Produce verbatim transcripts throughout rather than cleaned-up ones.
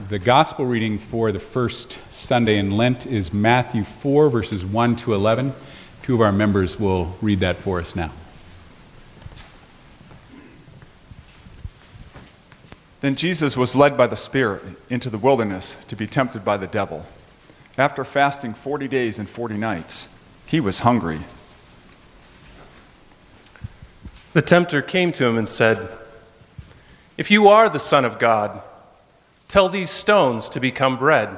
The gospel reading for the first Sunday in Lent is Matthew four, verses one to eleven. Two of our members will read that for us now. Then Jesus was led by the Spirit into the wilderness to be tempted by the devil. After fasting forty days and forty nights, he was hungry. The tempter came to him and said, "If you are the Son of God, tell these stones to become bread."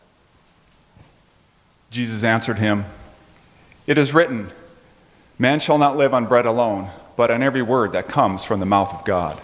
Jesus answered him, "It is written, 'Man shall not live on bread alone, but on every word that comes from the mouth of God.'"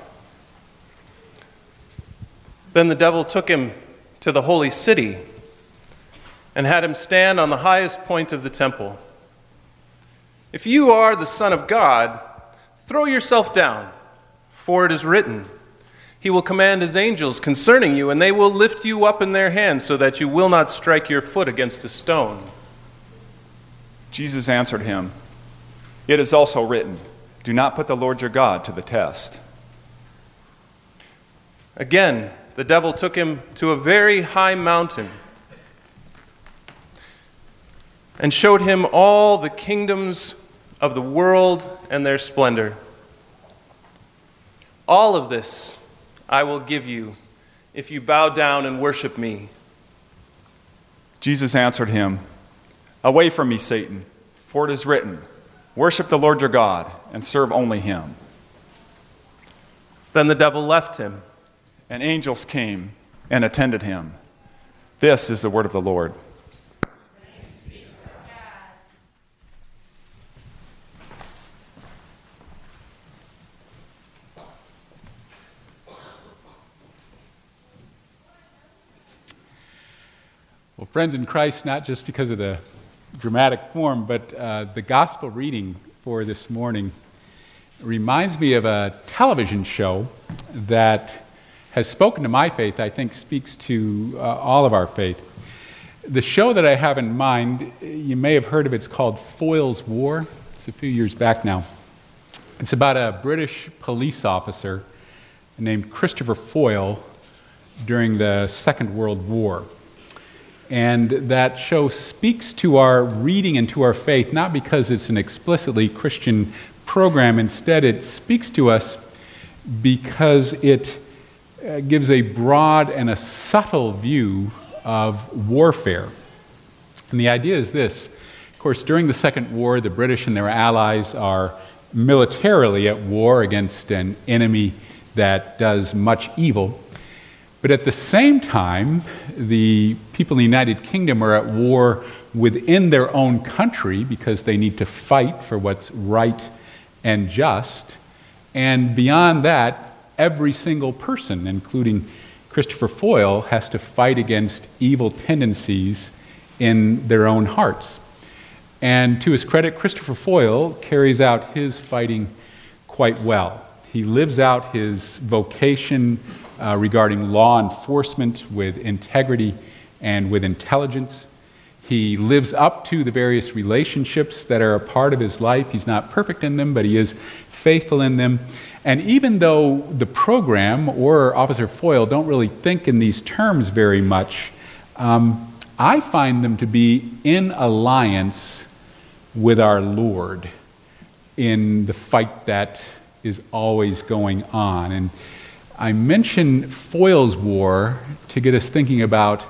Then the devil took him to the holy city and had him stand on the highest point of the temple. "If you are the Son of God, throw yourself down, for it is written, 'He will command his angels concerning you, and they will lift you up in their hands so that you will not strike your foot against a stone.'" Jesus answered him, "It is also written, 'Do not put the Lord your God to the test.'" Again, the devil took him to a very high mountain and showed him all the kingdoms of the world and their splendor. "All of this I will give you if you bow down and worship me." Jesus answered him, "Away from me, Satan, for it is written, 'Worship the Lord your God and serve only him.'" Then the devil left him. And angels came and attended him. This is the word of the Lord. Well, friends in Christ, not just because of the dramatic form, but uh, the gospel reading for this morning reminds me of a television show that has spoken to my faith, I think speaks to uh, all of our faith. The show that I have in mind, you may have heard of it, it's called Foyle's War. It's a few years back now. It's about a British police officer named Christopher Foyle during the Second World War. And that show speaks to our reading and to our faith, not because it's an explicitly Christian program. Instead, it speaks to us because it uh, gives a broad and a subtle view of warfare. And the idea is this. Of course, during the Second War, the British and their allies are militarily at war against an enemy that does much evil. But at the same time, the people in the United Kingdom are at war within their own country because they need to fight for what's right and just. And beyond that, every single person, including Christopher Foyle, has to fight against evil tendencies in their own hearts. And to his credit, Christopher Foyle carries out his fighting quite well. He lives out his vocation uh, regarding law enforcement with integrity and with intelligence. He lives up to the various relationships that are a part of his life. He's not perfect in them, but he is faithful in them. And even though the program or Officer Foyle don't really think in these terms very much, um, I find them to be in alliance with our Lord in the fight that is always going on. And I mention Foyle's War to get us thinking about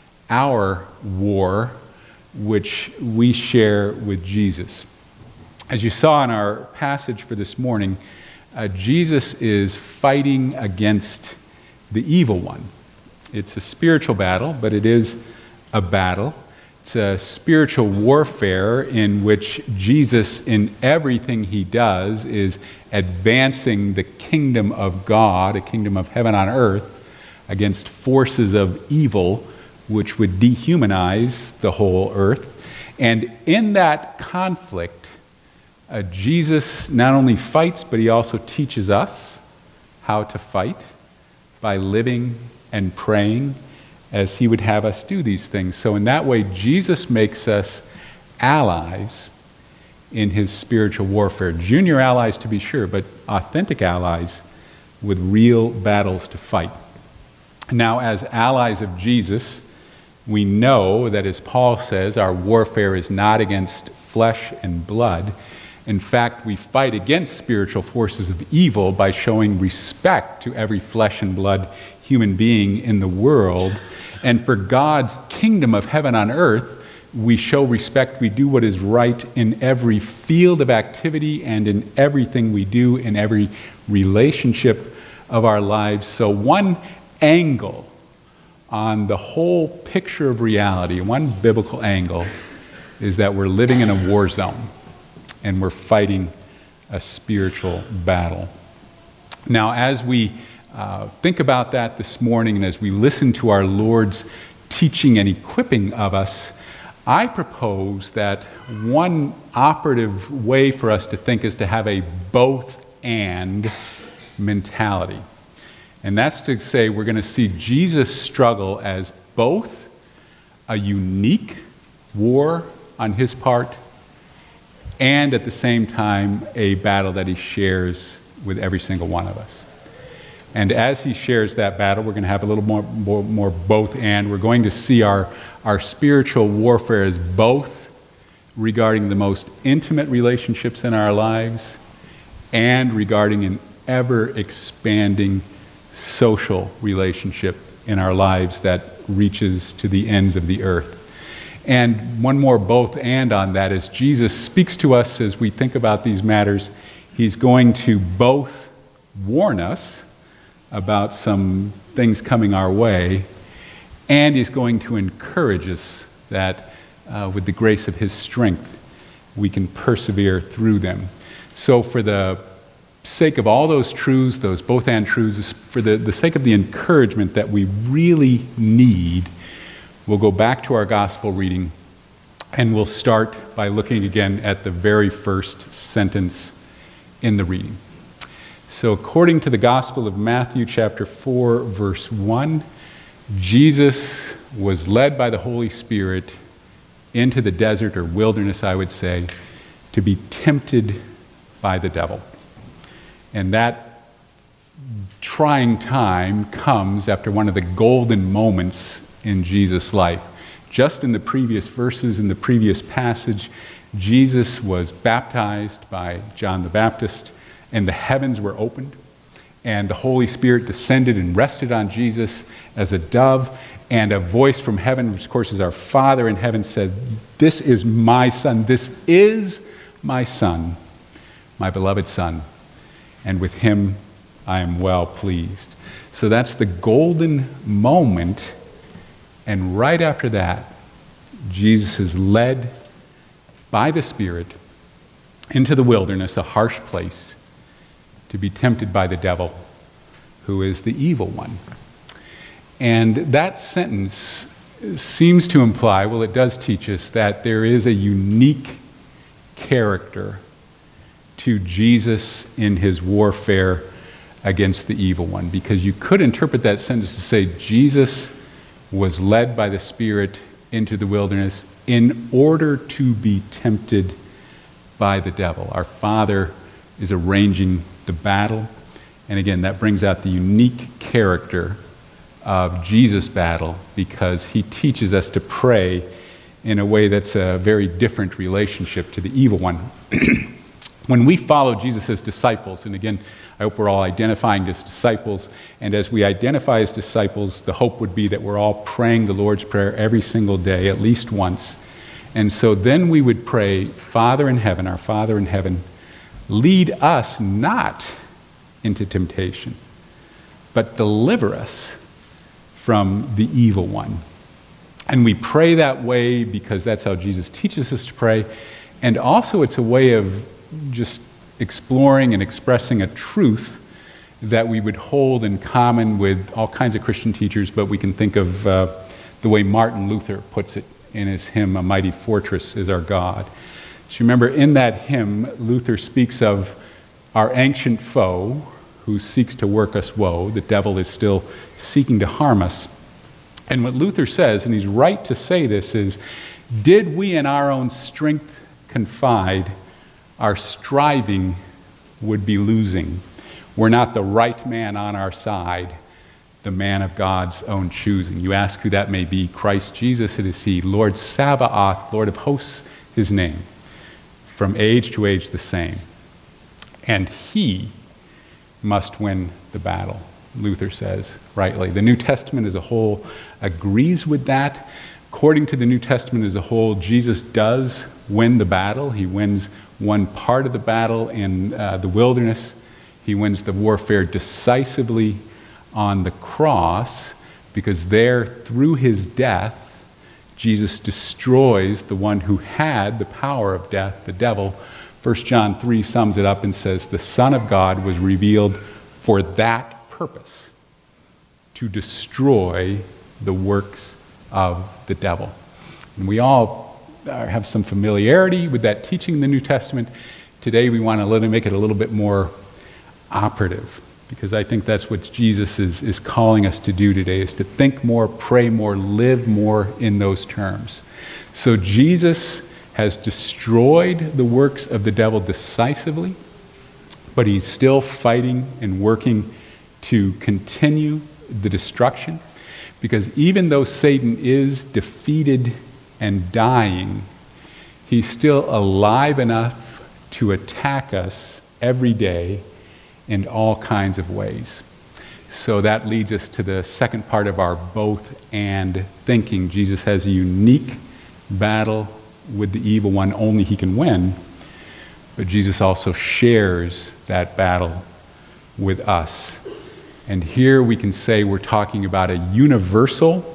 our war, which we share with Jesus. As you saw in our passage for this morning, uh, Jesus is fighting against the evil one. It's a spiritual battle, but it is a battle. It's a spiritual warfare in which Jesus, in everything he does, is advancing the kingdom of God, a kingdom of heaven on earth, against forces of evil which would dehumanize the whole earth. And in that conflict, uh, Jesus not only fights, but he also teaches us how to fight by living and praying as he would have us do these things. So in that way, Jesus makes us allies in his spiritual warfare. Junior allies, to be sure, but authentic allies with real battles to fight. Now, as allies of Jesus, we know that, as Paul says, our warfare is not against flesh and blood. In fact, we fight against spiritual forces of evil by showing respect to every flesh and blood human being in the world. And for God's kingdom of heaven on earth, we show respect. We do what is right in every field of activity and in everything we do, in every relationship of our lives. So one angle on the whole picture of reality, one biblical angle, is that we're living in a war zone and we're fighting a spiritual battle. Now, as we uh, think about that this morning and as we listen to our Lord's teaching and equipping of us, I propose that one operative way for us to think is to have a both-and mentality. And that's to say we're going to see Jesus struggle as both a unique war on his part and at the same time a battle that he shares with every single one of us. And as he shares that battle, we're going to have a little more, more, more both and. We're going to see our, our spiritual warfare as both regarding the most intimate relationships in our lives and regarding an ever-expanding social relationship in our lives that reaches to the ends of the earth. And one more both and on that is Jesus speaks to us as we think about these matters. He's going to both warn us about some things coming our way, and he's going to encourage us that uh, with the grace of his strength, we can persevere through them. So for the sake of all those truths, those both and truths, for the, the sake of the encouragement that we really need, we'll go back to our gospel reading, and we'll start by looking again at the very first sentence in the reading. So according to the Gospel of Matthew chapter four, verse one, Jesus was led by the Holy Spirit into the desert or wilderness, I would say, to be tempted by the devil. And that trying time comes after one of the golden moments in Jesus' life. Just in the previous verses, in the previous passage, Jesus was baptized by John the Baptist, and the heavens were opened, and the Holy Spirit descended and rested on Jesus as a dove, and a voice from heaven, which of course is our Father in heaven, said, "This is my Son, this is my Son, my beloved Son, and with him I am well pleased." So that's the golden moment, and right after that, Jesus is led by the Spirit into the wilderness, a harsh place, to be tempted by the devil, who is the evil one. And that sentence seems to imply, well, it does teach us that there is a unique character to Jesus in his warfare against the evil one, because you could interpret that sentence to say Jesus was led by the Spirit into the wilderness in order to be tempted by the devil. Our Father is arranging the battle, and again, that brings out the unique character of Jesus' battle, because he teaches us to pray in a way that's a very different relationship to the evil one. When we follow Jesus as disciples, and again, I hope we're all identifying as disciples, and as we identify as disciples, the hope would be that we're all praying the Lord's Prayer every single day, at least once. And so then we would pray, "Father in heaven, our Father in heaven, lead us not into temptation, but deliver us from the evil one." And we pray that way because that's how Jesus teaches us to pray. And also it's a way of just exploring and expressing a truth that we would hold in common with all kinds of Christian teachers, but we can think of uh, the way Martin Luther puts it in his hymn, "A Mighty Fortress is Our God." So remember, in that hymn, Luther speaks of our ancient foe who seeks to work us woe. The devil is still seeking to harm us. And what Luther says, and he's right to say this, is, "Did we in our own strength confide, our striving would be losing. Were not the right man on our side, the man of God's own choosing. You ask who that may be. Christ Jesus, it is he. Lord Sabaoth, Lord of hosts, his name. From age to age the same. And he must win the battle, Luther says rightly. The New Testament as a whole agrees with that. According to the New Testament as a whole, Jesus does win the battle. He wins one part of the battle in uh, the wilderness. He wins the warfare decisively on the cross, because there, through his death, Jesus destroys the one who had the power of death, the devil. First John three sums it up and says, the Son of God was revealed for that purpose, to destroy the works of the devil. And we all have some familiarity with that teaching in the New Testament. Today we want to make it a little bit more operative, because I think that's what Jesus is, is calling us to do today, is to think more, pray more, live more in those terms. So Jesus has destroyed the works of the devil decisively, but he's still fighting and working to continue the destruction, because even though Satan is defeated and dying, he's still alive enough to attack us every day in all kinds of ways. So that leads us to the second part of our both and thinking. Jesus has a unique battle with the evil one, only he can win, but Jesus also shares that battle with us. And here we can say we're talking about a universal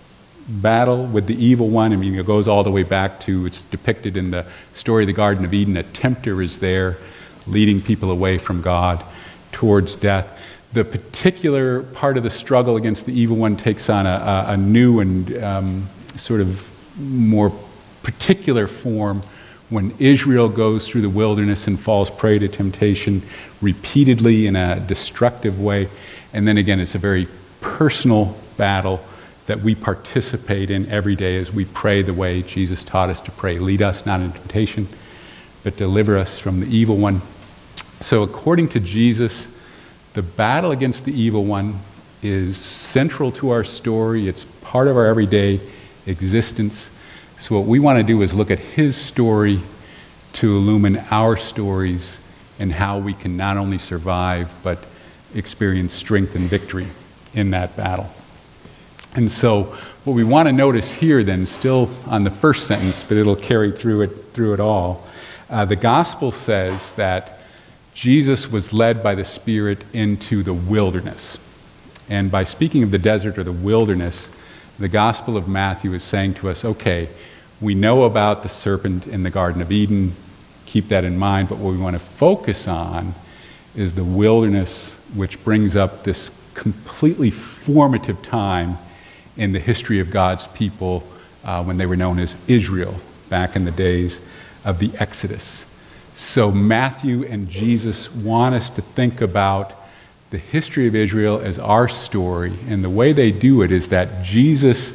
battle with the evil one. I mean, it goes all the way back to, it's depicted in the story of the Garden of Eden. A tempter is there leading people away from God towards death. The particular part of the struggle against the evil one takes on a, a, a new and um, sort of more particular form when Israel goes through the wilderness and falls prey to temptation repeatedly in a destructive way. And then again, it's a very personal battle that we participate in every day as we pray the way Jesus taught us to pray. Lead us not into temptation, but deliver us from the evil one. So according to Jesus, the battle against the evil one is central to our story. It's part of our everyday existence. So what we want to do is look at his story to illumine our stories and how we can not only survive, but experience strength and victory in that battle. And so what we want to notice here then, still on the first sentence, but it'll carry through it, through it all, uh, the gospel says that Jesus was led by the Spirit into the wilderness. And by speaking of the desert or the wilderness, the Gospel of Matthew is saying to us, okay, we know about the serpent in the Garden of Eden, keep that in mind, but what we want to focus on is the wilderness, which brings up this completely formative time in the history of God's people uh, when they were known as Israel, back in the days of the Exodus. So Matthew and Jesus want us to think about the history of Israel as our story, and the way they do it is that Jesus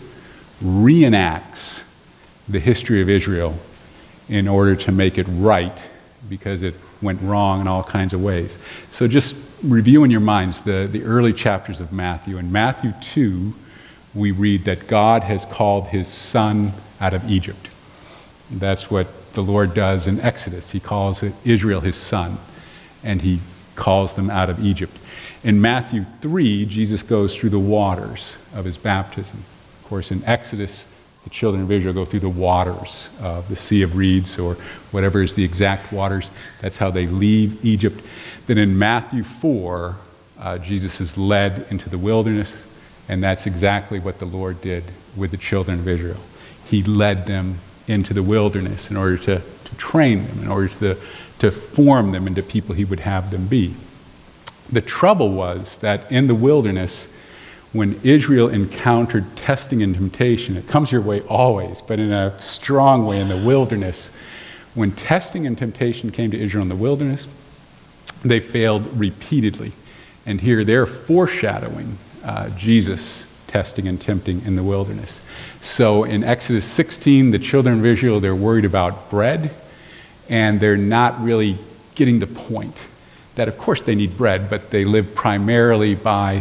reenacts the history of Israel in order to make it right, because it went wrong in all kinds of ways. So just review in your minds the, the early chapters of Matthew. In Matthew two, we read that God has called his son out of Egypt. That's what the Lord does in Exodus. He calls Israel his son, and he calls them out of Egypt. In Matthew three, Jesus goes through the waters of his baptism. Of course, in Exodus, the children of Israel go through the waters of the Sea of Reeds, or whatever is the exact waters. That's how they leave Egypt. Then in Matthew four, uh, Jesus is led into the wilderness, and that's exactly what the Lord did with the children of Israel. He led them into the wilderness in order to, to train them, in order to, to form them into people he would have them be. The trouble was that in the wilderness, when Israel encountered testing and temptation, it comes your way always, but in a strong way in the wilderness. When testing and temptation came to Israel in the wilderness, they failed repeatedly. And here they're foreshadowing uh, Jesus testing and tempting in the wilderness. So in Exodus sixteen, the children of Israel, they're worried about bread, and they're not really getting the point that, of course, they need bread, but they live primarily by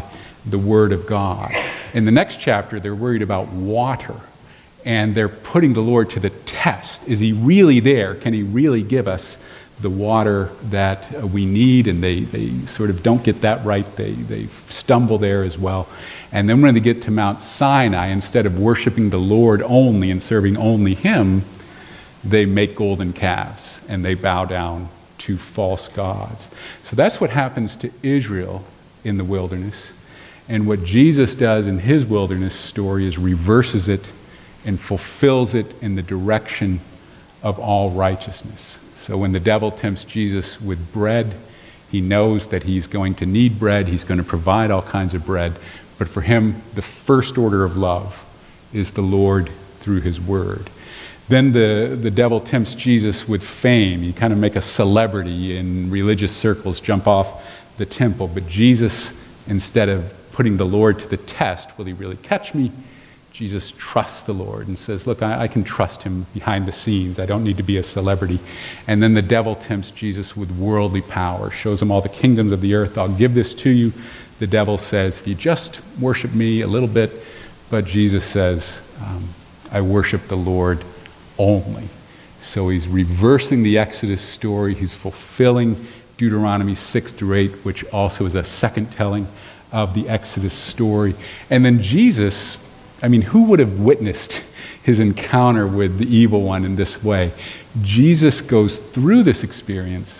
the Word of God. In the next chapter, they're worried about water, and they're putting the Lord to the test. Is he really there? Can he really give us the water that we need? And they, they sort of don't get that right. They, they stumble there as well. And then when they get to Mount Sinai, instead of worshiping the Lord only and serving only him, they make golden calves and they bow down to false gods. So that's what happens to Israel in the wilderness. And what Jesus does in his wilderness story is reverses it and fulfills it in the direction of all righteousness. So when the devil tempts Jesus with bread, he knows that he's going to need bread. He's going to provide all kinds of bread. But for him, the first order of love is the Lord through his word. Then the, the devil tempts Jesus with fame. You kind of make a celebrity in religious circles, jump off the temple. But Jesus, instead of putting the Lord to the test, will he really catch me? Jesus trusts the Lord and says, look, I, I can trust him behind the scenes. I don't need to be a celebrity. And then the devil tempts Jesus with worldly power, shows him all the kingdoms of the earth. I'll give this to you. The devil says, if you just worship me a little bit. But Jesus says, um, I worship the Lord only. So he's reversing the Exodus story. He's fulfilling Deuteronomy six through eight, which also is a second telling of the Exodus story. And then Jesus, I mean, who would have witnessed his encounter with the evil one in this way? Jesus goes through this experience,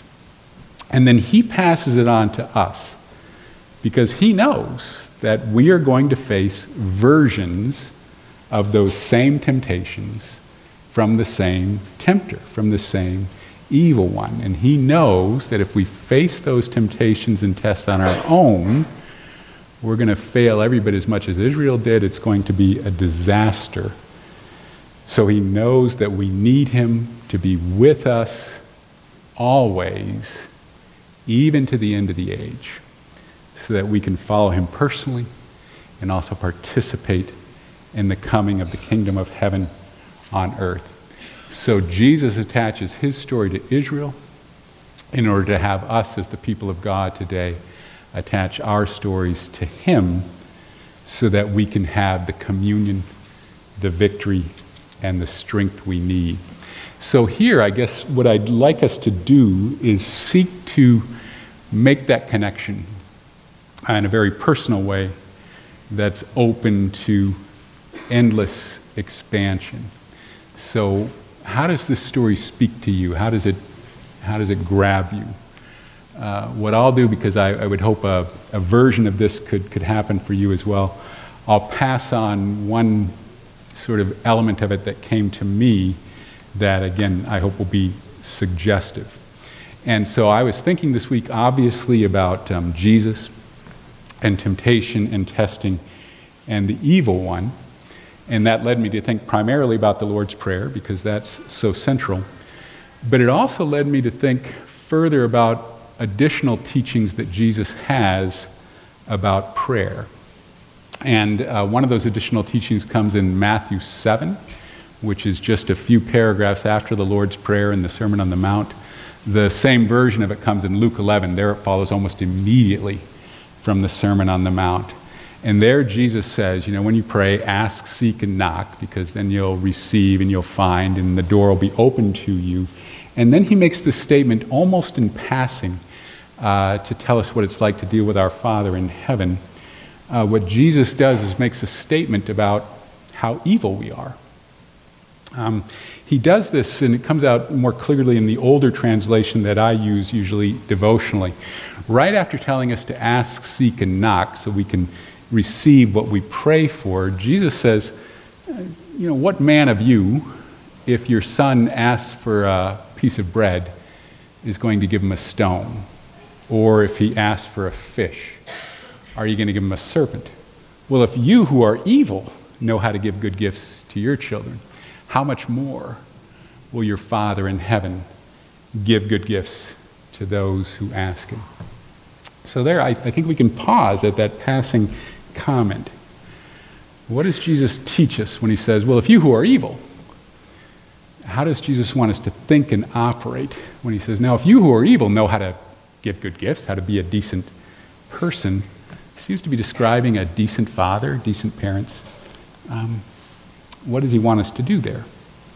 and then he passes it on to us, because he knows that we are going to face versions of those same temptations from the same tempter, from the same evil one. And he knows that if we face those temptations and tests on our own, we're going to fail every bit as much as Israel did. It's going to be a disaster. So he knows that we need him to be with us always, even to the end of the age, so that we can follow him personally and also participate in the coming of the kingdom of heaven on earth. So Jesus attaches his story to Israel in order to have us as the people of God today attach our stories to him, so that we can have the communion, the victory, and the strength we need. So here, I guess what I'd like us to do is seek to make that connection in a very personal way that's open to endless expansion. So how does this story speak to you? How does it, how does it grab you? Uh, what I'll do, because I, I would hope a, a version of this could, could happen for you as well, I'll pass on one sort of element of it that came to me that, again, I hope will be suggestive. And so I was thinking this week, obviously, about um, Jesus and temptation and testing and the evil one. And that led me to think primarily about the Lord's Prayer, because that's so central. But it also led me to think further about additional teachings that Jesus has about prayer. And uh, one of those additional teachings comes in Matthew seven, which is just a few paragraphs after the Lord's Prayer and the Sermon on the Mount. The same version of it comes in Luke eleven. There it follows almost immediately from the Sermon on the Mount. And there Jesus says, you know, when you pray, ask, seek, and knock, because then you'll receive and you'll find, and the door will be open to you. And then he makes this statement almost in passing uh, to tell us what it's like to deal with our Father in heaven. Uh, what Jesus does is makes a statement about how evil we are. Um, he does this, and it comes out more clearly in the older translation that I use usually devotionally. Right after telling us to ask, seek, and knock so we can receive what we pray for, Jesus says, you know, what man of you, if your son asks for a piece of bread, is going to give him a stone? Or if he asks for a fish, are you going to give him a serpent? Well, if you who are evil know how to give good gifts to your children, how much more will your Father in heaven give good gifts to those who ask him? So there, I, I think we can pause at that passing comment. What does Jesus teach us when he says, well, if you who are evil? How does Jesus want us to think and operate when he says, now, if you who are evil know how to give good gifts, how to be a decent person, He seems to be describing a decent father, decent parents. Um, what does he want us to do there?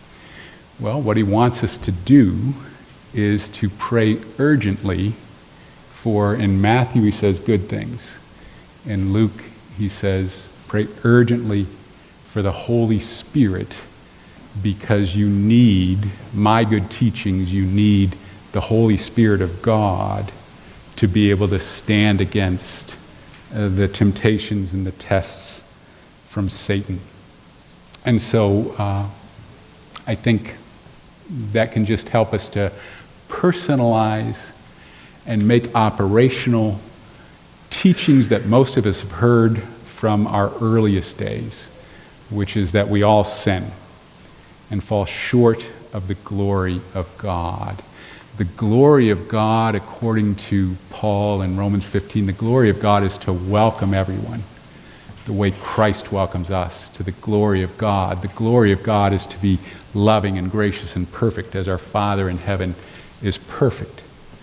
Well, what he wants us to do is to pray urgently for, in Matthew he says good things. In Luke he says pray urgently for the Holy Spirit, because you need my good teachings, you need the Holy Spirit of God to be able to stand against uh, the temptations and the tests from Satan. And so uh, I think that can just help us to personalize and make operational teachings that most of us have heard from our earliest days, which is that we all sin and fall short of the glory of God. The glory of God, according to Paul in Romans fifteen, the glory of God is to welcome everyone the way Christ welcomes us to the glory of God. The glory of God is to be loving and gracious and perfect as our Father in heaven is perfect.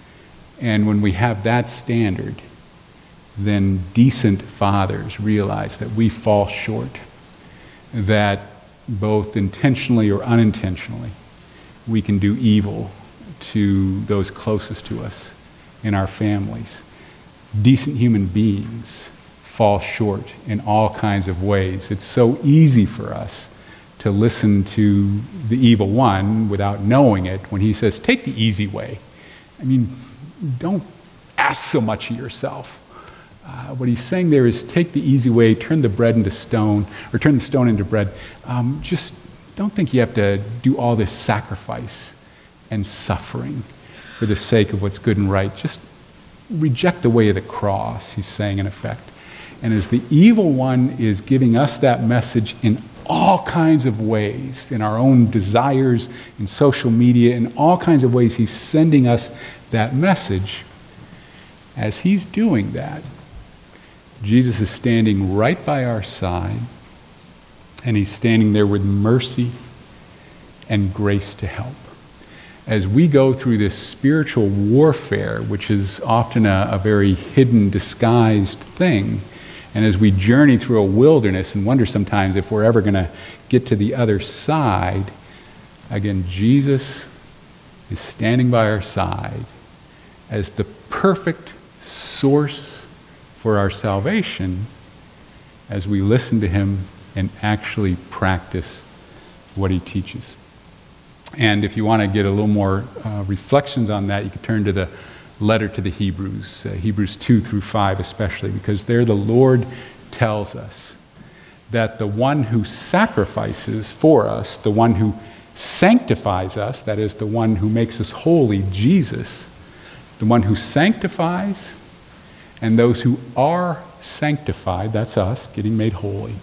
And when we have that standard, then decent fathers realize that we fall short, that both intentionally or unintentionally we can do evil to those closest to us in our families. Decent human beings fall short in all kinds of ways. It's so easy for us to listen to the evil one without knowing it when he says, take the easy way. I mean, don't ask so much of yourself. Uh, what he's saying there is take the easy way, turn the bread into stone, or turn the stone into bread. Um, just don't think you have to do all this sacrifice and suffering for the sake of what's good and right. Just reject the way of the cross, he's saying in effect. And as the evil one is giving us that message in all kinds of ways, in our own desires, in social media, in all kinds of ways, he's sending us that message. As he's doing that, Jesus is standing right by our side, and he's standing there with mercy and grace to help. As we go through this spiritual warfare, which is often a, a very hidden, disguised thing, and as we journey through a wilderness and wonder sometimes if we're ever going to get to the other side, again, Jesus is standing by our side as the perfect source for our salvation as we listen to him and actually practice what he teaches. And if you want to get a little more uh, reflections on that, you can turn to the letter to the Hebrews, uh, Hebrews two through five especially, because there the Lord tells us that the one who sacrifices for us, the one who sanctifies us, that is the one who makes us holy, Jesus, the one who sanctifies, and those who are sanctified, that's us, getting made holy.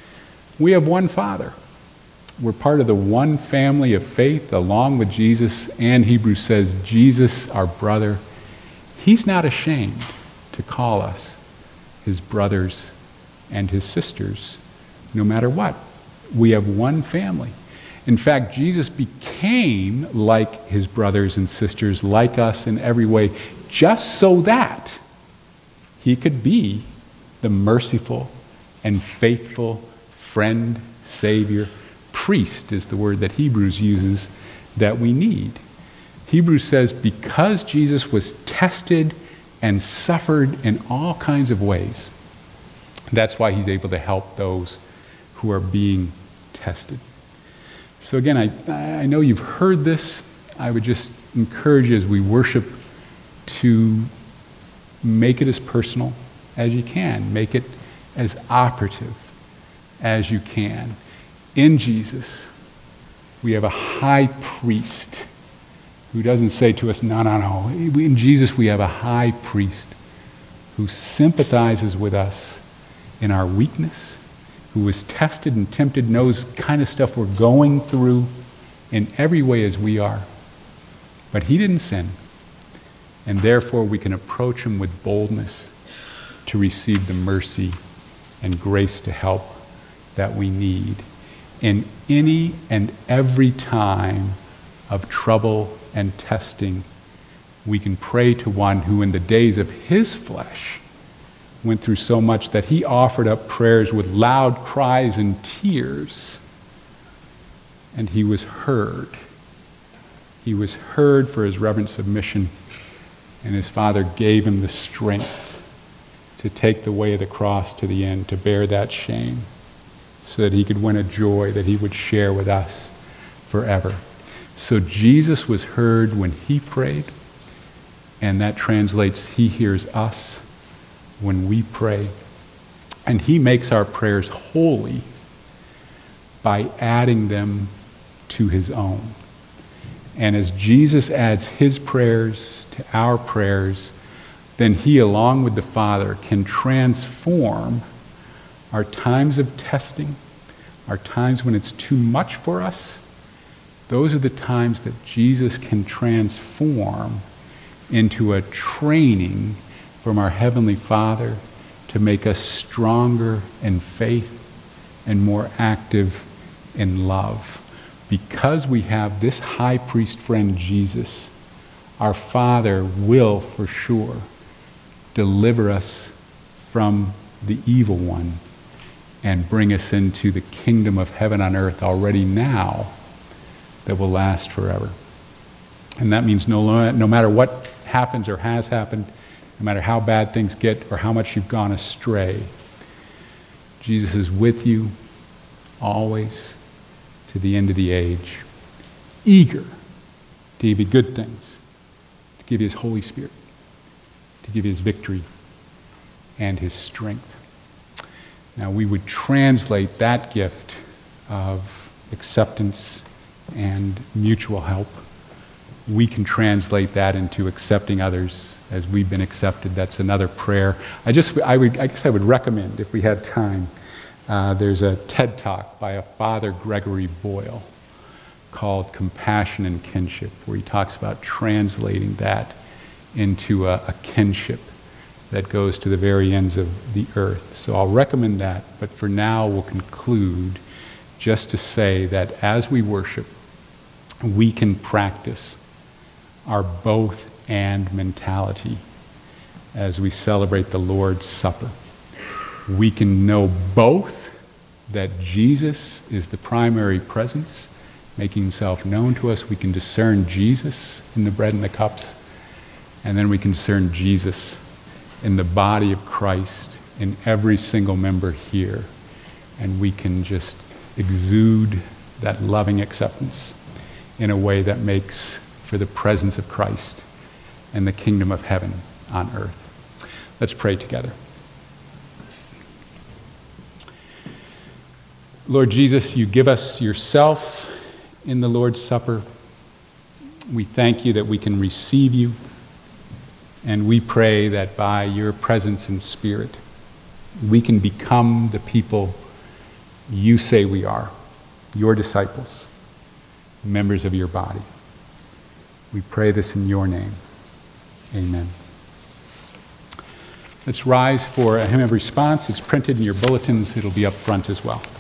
We have one Father. We're part of the one family of faith along with Jesus, and Hebrews says Jesus, our brother, he's not ashamed to call us his brothers and his sisters, no matter what. We have one family. In fact, Jesus became like his brothers and sisters, like us in every way, just so that he could be the merciful and faithful friend, Savior, priest is the word that Hebrews uses that we need. Hebrews says because Jesus was tested and suffered in all kinds of ways, that's why he's able to help those who are being tested. So again, I, I know you've heard this. I would just encourage you as we worship to make it as personal as you can. Make it as operative as you can. In Jesus, we have a high priest who doesn't say to us, no, no, no. In Jesus, we have a high priest who sympathizes with us in our weakness, who was tested and tempted, knows kind of stuff we're going through in every way as we are. But he didn't sin. And therefore, we can approach him with boldness to receive the mercy and grace to help that we need in any and every time of trouble and testing. We can pray to one who in the days of his flesh went through so much that he offered up prayers with loud cries and tears, and he was heard. He was heard for his reverent submission, and his Father gave him the strength to take the way of the cross to the end, to bear that shame, so that he could win a joy that he would share with us forever. So Jesus was heard when he prayed, and that translates, he hears us when we pray. And he makes our prayers holy by adding them to his own. And as Jesus adds his prayers to our prayers, then he, along with the Father, can transform our times of testing, our times when it's too much for us. Those are the times that Jesus can transform into a training from our Heavenly Father to make us stronger in faith and more active in love. Because we have this high priest friend, Jesus, our Father will for sure deliver us from the evil one and bring us into the kingdom of heaven on earth already now that will last forever. And that means no, no matter what happens or has happened, no matter how bad things get or how much you've gone astray, Jesus is with you always to the end of the age, eager to give you good things, to give you his Holy Spirit, to give you his victory and his strength. Now we would translate that gift of acceptance and mutual help. We can translate that into accepting others as we've been accepted. That's another prayer. I just, I would, I guess I would recommend, if we had time, uh, there's a TED Talk by a Father Gregory Boyle called Compassion and Kinship, where he talks about translating that into a, a kinship that goes to the very ends of the earth. So I'll recommend that, but for now we'll conclude just to say that as we worship, we can practice our both and mentality as we celebrate the Lord's Supper. We can know both that Jesus is the primary presence, making himself known to us. We can discern Jesus in the bread and the cups, and then we can discern Jesus in the body of Christ in every single member here, and we can just exude that loving acceptance in a way that makes for the presence of Christ and the kingdom of heaven on earth. Let's pray together. Lord Jesus, you give us yourself in the Lord's Supper. We thank you that we can receive you, and we pray that by your presence and Spirit, we can become the people you say we are, your disciples, members of your body. We pray this in your name. Amen. Let's rise for a hymn of response. It's printed in your bulletins. It'll be up front as well.